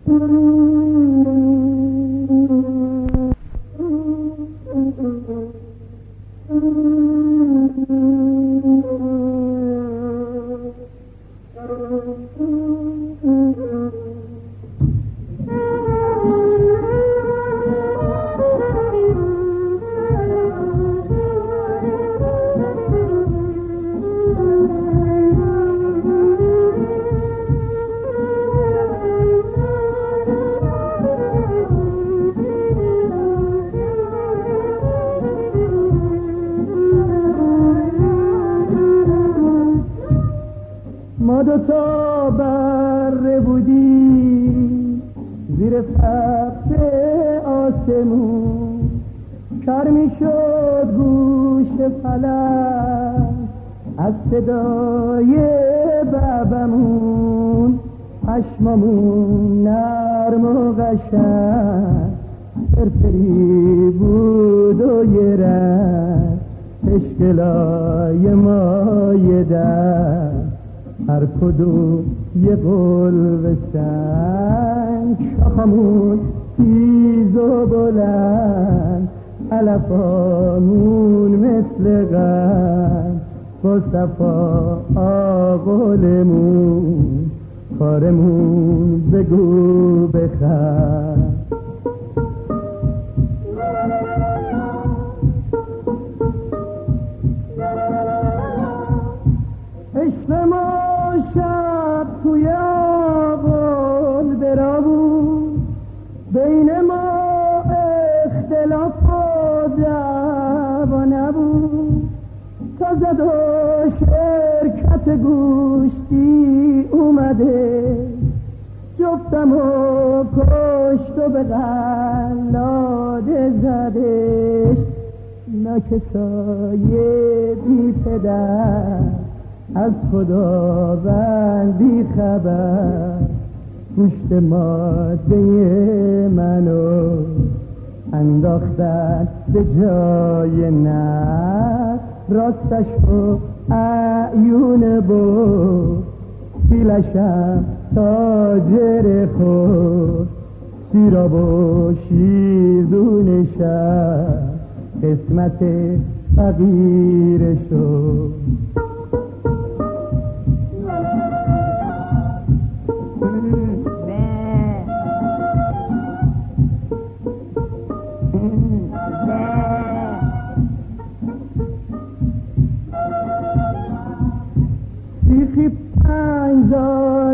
ما دوتا بره بودیم زیر سقف آسمون، کر میشد گوش فلک از صدای بابمون، پشمامون نرم و قشنگ فرفری بود و یه رنگ، اشکلای مایه در هر کدوم یه قلب سنگ، شاخمون تیز و بلند، علفامون مثل قند، با صفا آقلمون کارمون بگو بخند. عشق ما شب توی آبال برا بود، بین ما اختلاف و دعوا نبود، تا زد و شرکت گوشتی اومده، جفتم و کشت و به قلاده زدش، ناکسای بی پدر از خداوند بی خبر، گوشت ماده منو انداختن به جای نه، راستش و اعیون بود پیلشم تاجر خود، سیراب و شیردونشم قسمت فقیر شد. سیخی 5000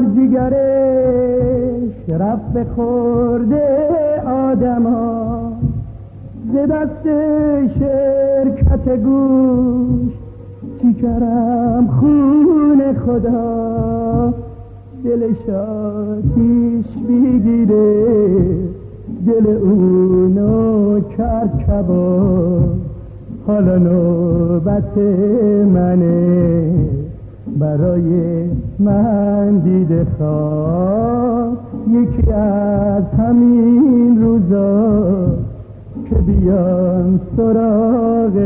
جگرش رفت به خورده آدما، ز دست شرکت گوش چی کرم خون خدا، دلش آتیش بگیره دل اونو کرکبا، حالا نوبت منه برای من دیده خواه، یکی از همین روزا که بیان سراغ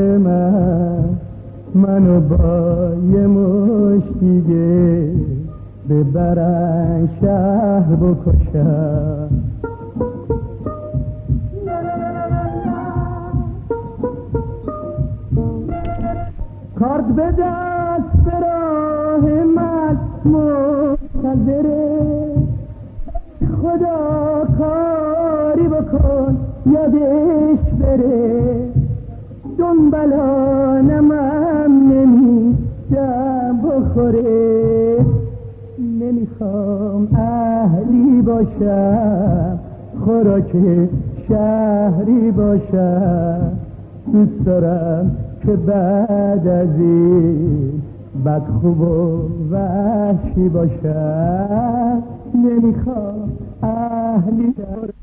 منو با یه مشت دیگه ببرن شهر بکشن. کارت به دست به راه من منتظره، خدا کاری بکن یادش بره، دنبالانم نمیدم بخوره، نمیخوام اهلی باشم خوراک شهری باشم، دوست دارم که بعد از این بد خوب و وحشی باشم، نمیخوام اهلی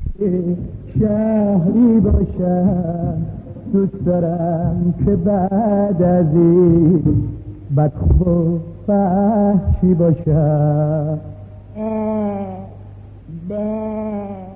شهری باشم، دوست دارم که بعد از این بد خوب و وحشی باشم.